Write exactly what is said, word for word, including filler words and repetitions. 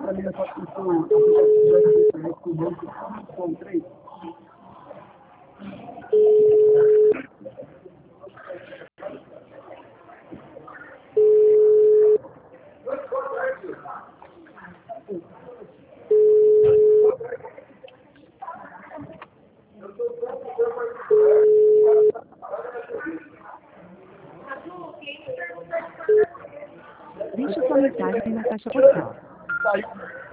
para mim essa questão, aplicativo do banco, encontrei. Deixe sua mensagem na caixa postal. Saiu.